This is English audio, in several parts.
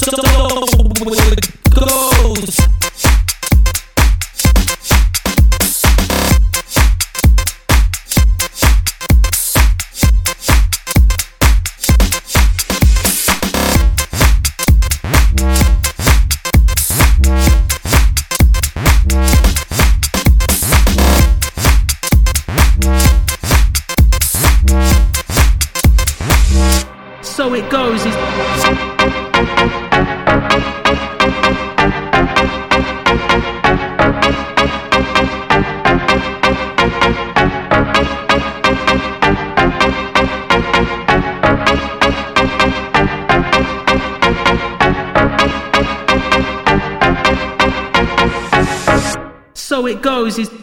So it goes. So it goes is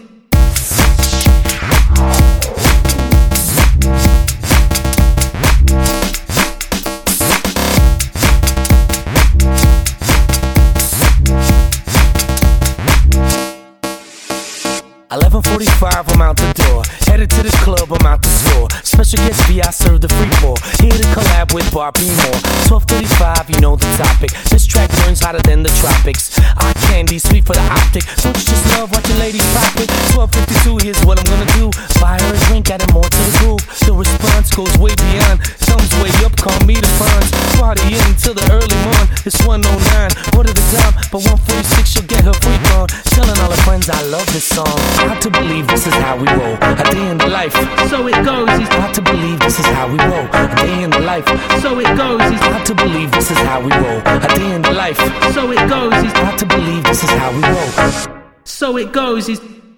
$11:45, I'm out the door. Headed to the club, I'm out the store. Special guest V, I serve the free pour. Here to collab with Barbie Moore. 12:35, you know the topic. This track burns hotter than the tropics. Eye candy, sweet for the optic. Don't you just love watching ladies pop it? 12:52, here's what I'm gonna do. Buy her a drink, add more to the groove. The response goes way beyond. Thumbs way up, call me the funds. Party until the early morn. It's 1:09, what at the time? But 1:46, she'll get her freak on. Telling all her friends I love this song. Hard to believe this is how we roll. A day in the life. So it goes. It's hard to believe this is how we roll. A day in the life. So it goes. It's hard to believe this is how we roll. A day in the life. So it goes. It's hard to believe this is how we roll. So it goes.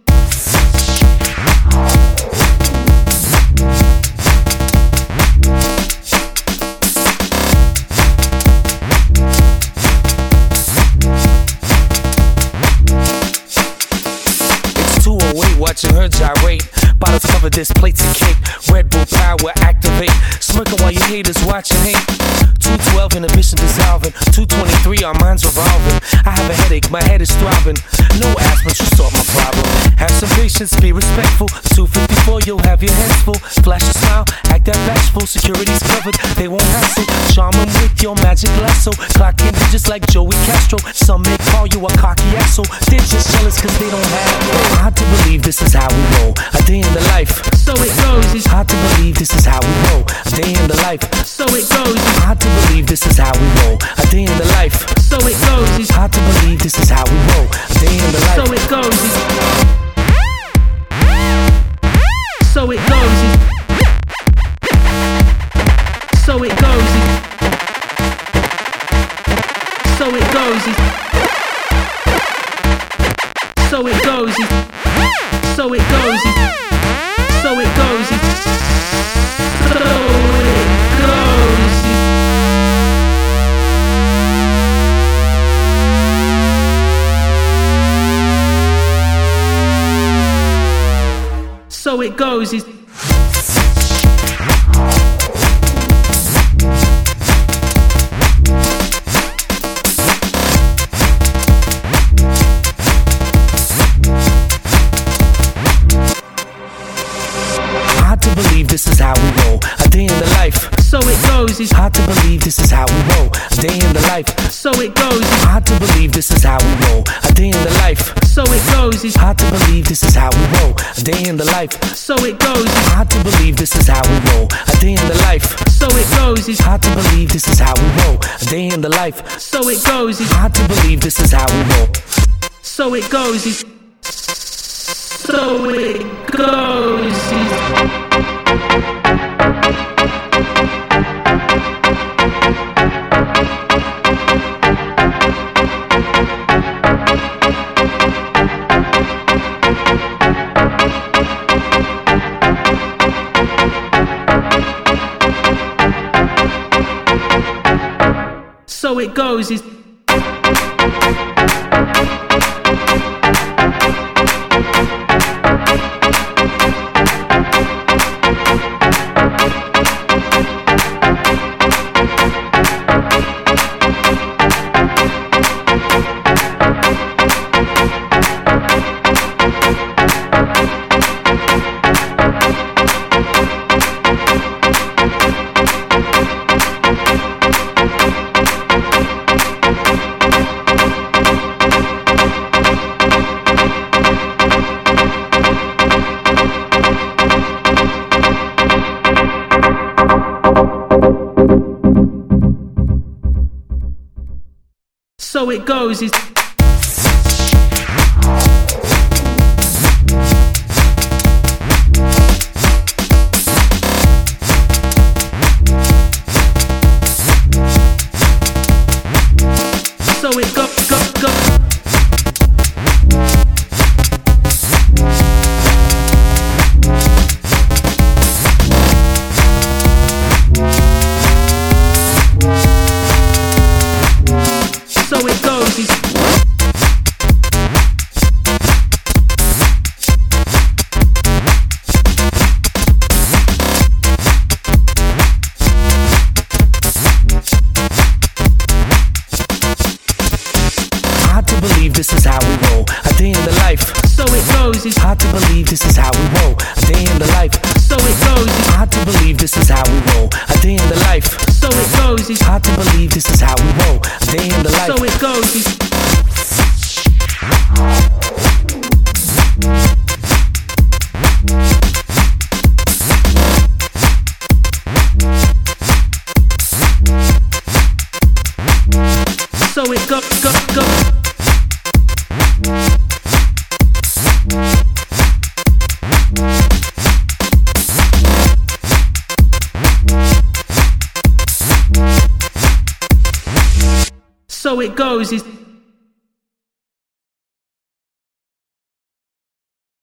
Watching her gyrate, bottles cover this, plates of cake. Red Bull power activate, smirking while your haters watching hate. 212 inhibition dissolving, 223 our minds revolving. I have a headache, my head is throbbing. No aspirin to solve my problem. Have some patience, be respectful. 254, you'll have your hands full. Flash a smile, act that bashful. Security's covered, they won't hassle. Charm them with your magic lasso. Clock in digits like Joey Castro. Some may call you a cocky asshole. They're just jealous cause they don't have it. Hard to believe this is how we roll. A day in the life. So it goes. It's hard to believe this is how we roll. A day in the life. So it goes. It's hard to believe this is how we roll. A day in the life. So it goes. It's hard to believe this is how we roll. A day in the life. So it goes. So it goes. So it goes. So it goes. So it goes. So it goes. So it goes. So it goes. Hard to believe this is how we roll. A day in the life. So it goes. It's hard to believe this is how we roll. A day in the life. So it goes. Hard to believe this is how we roll. A day in the life. So it goes. It's hard to believe this is how we roll. A day in the life. So it goes. Hard to believe this is how we roll. A day in the life. So it goes. It's hard to believe this is how we roll. A day in the life. So it goes. Hard to believe this is how we roll. So it goes. So it goes. So it goes. So it goes is so it go. So it goes is hard to believe this is how we roll. A day in the life. so it goes is Hard to believe this is how we roll. A day in the life. so it goes is Hard to believe this is how we roll. A day in the life. so it goes is Hard to believe this is how we roll. A day in the life. so it goes is so it go. So it goes is